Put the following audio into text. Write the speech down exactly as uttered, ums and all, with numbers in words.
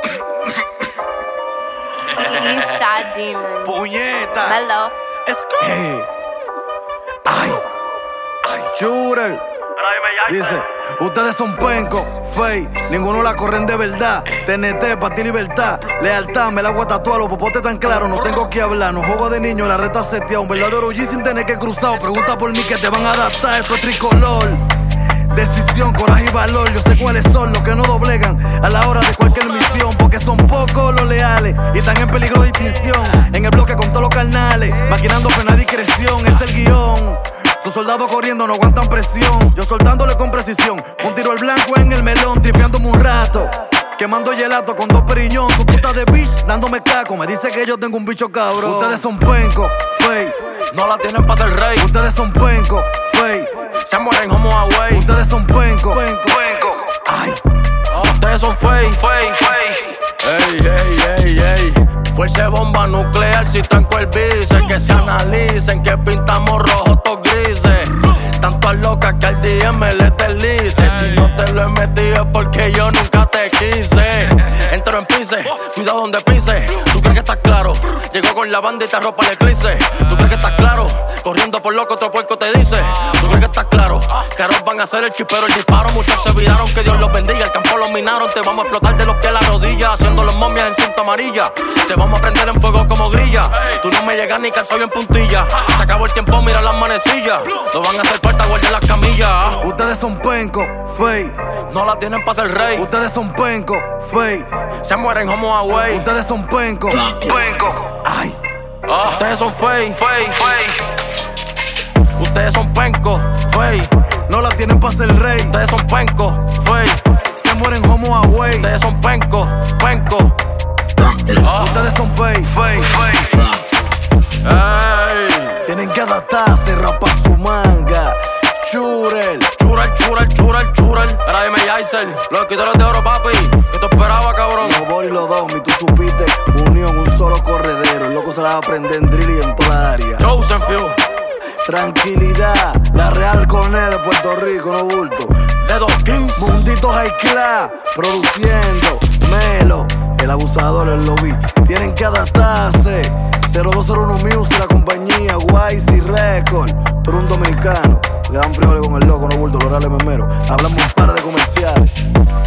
Eastside Demon. Puñeta. Hello. Es que. Hey. Ay. Ay. Shooter. Dice, ustedes son pencos, fake, ninguno la corren de verdad. T N T, pa' ti libertad, lealtad, me la voy a tatuar, los popotes tan claros, no tengo que hablar. No juego de niño, la reta seteada, un verdadero G sin tener que cruzar. Pregunta por mí que te van a adaptar, esto es tricolor. Decisión, coraje y valor, yo sé cuáles son los que no doblegan a la hora de cualquier misión, porque son pocos los leales y están en peligro de extinción. En el bloque con todos los carnales, maquinando frena discreción, es el guión. Tus soldados corriendo no aguantan presión, yo soltándole con precisión. Un tiro al blanco en el melón, tripeándome un rato, quemando gelato con dos periñón. Tu puta de bitch dándome caco, me dice que yo tengo un bicho cabrón. Ustedes son pencos, fake, no la tienen pa' ser rey. Ustedes son pencos, fake, se mueren como away. Ustedes son pencos, penco, penco. Ay, oh, ustedes son fake, fake, fake. Ey, ey, ey, ey. Fuerza de bomba nuclear si tranco el bice. Que se analicen que pintamos rojos todos grises. Tantas locas que al D M le deslice. Si no te lo he metido es porque yo nunca te quise. Entro en pise, cuidado donde pise. ¿Tú crees que estás claro? Llegó con la banda y te arropa el eclipse. ¿Tú crees que estás claro? Corriendo por loco otro puerco te dice. ¿Tú crees que estás claro? Caros van a hacer el chipero, el disparo. Muchos se viraron, que Dios los bendiga. El campo los minaron, te vamos a explotar de los pies a la rodilla. Haciendo los momias en cinta amarilla. Te vamos a prender en fuego como grilla. Tú no me llegas ni calzado en puntilla. Se acabó el tiempo, mira las manecillas. No van a hacer falta, guarden las camillas. Ustedes son pencos, fake, no la tienen pa' ser rey. Ustedes son pencos, fake, se mueren como away. Ustedes son pencos, pencos. Ay, oh, ustedes son fake, fake, fake. Ustedes son pencos, fake, no la tienen pa' ser rey. Ustedes son pencos, fake, se mueren como away. Ustedes son pencos, pencos. Oh. Ustedes son fake, fake, fake. Ey. Tienen que adaptarse, rapa su manga. Churel, churel, churel, churel, churel. Era dime Yaisel, los esquitores de oro, papi. ¿Qué te esperaba, cabrón? Los Boris y los Domi, tú supiste. Unión, un solo corredero. El loco se la va a aprender en drill y en toda la área. Chosen few. Tranquilidad, la Real Cone de Puerto Rico, no bulto. De dos Kings. Mundito High Class, produciendo. Melo, el abusador, el lobby. Tienen que adaptarse. cero dos cero uno Music, la compañía, Wise y Record. Tú eres un dominicano, le dan frijoles con el loco, no bulto, los reales memeros. Hablamos un par de comerciales.